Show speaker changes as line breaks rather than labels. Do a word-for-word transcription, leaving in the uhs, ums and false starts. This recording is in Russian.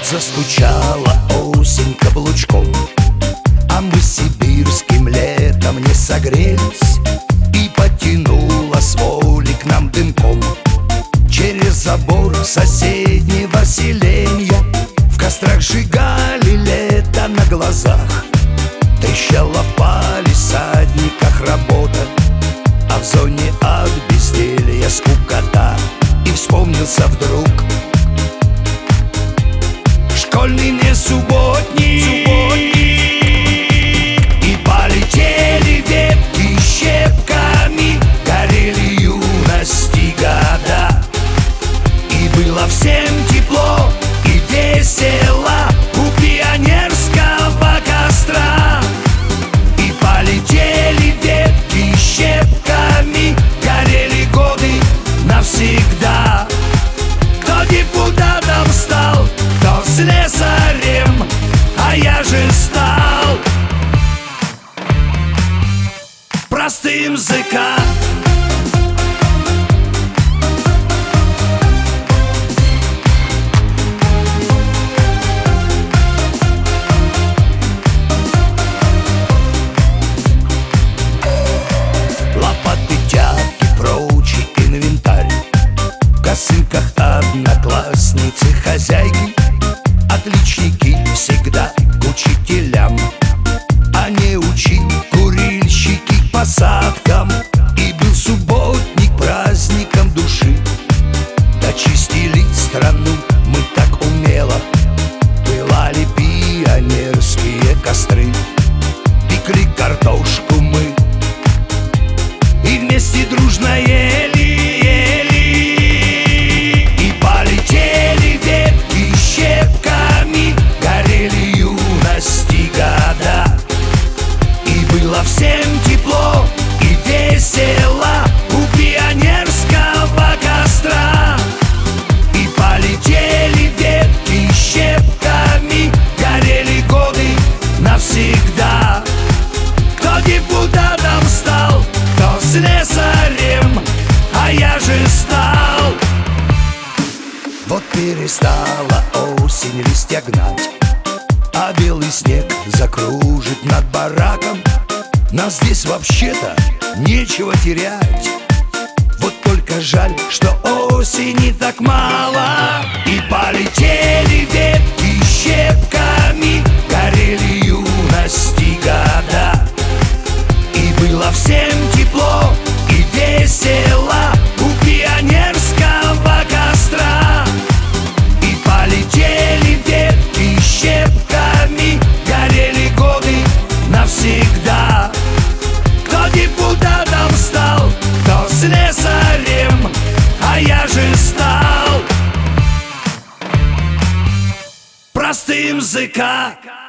Застучала осень каблучком, а мы сибирским летом не согрелись, и потянула с воли к нам дымком. Через забор соседнего селенья в кострах сжигали лето на глазах. Трещала в палисадниках работа, а в зоне от безделья скукота. И вспомнился вдруг школьный не субботник, субботник. И полетели ветки щепками, горели юности года. И было всем тепло и весело у пионерского костра. И полетели ветки щепками, горели годы навсегда. Кто депутатом стал, кто слесарем, а я же стал простым языка. Лопаты, тяпки, прочий инвентарь, в косынках одноклассницы хозяйки. Отличники всегда к учителям, а не учи курильщики к посадкам. И был субботник праздником души, дочистили страну мы так умело. Пылали пионерские костры, пекли картошку мы и вместе дружно ели, ели. И полетели ветки щепками, горели юности года. И было всем тепло и весело у пионерского костра. И полетели ветки щепками, горели годы навсегда. Кто депутатом стал, кто слесарем, а я же стал. Вот перестала осень листья гнать, а белый снег закружит над бараком. Нас здесь вообще-то нечего терять. Вот только жаль, что осени так мало. И полетели ветки щепками, горели юности года. И было всем тепло и весело у пионерского костра. И полетели ветки щепками, горели годы навсегда. Кто депутатом стал, кто слесарем, а я же стал простым языка.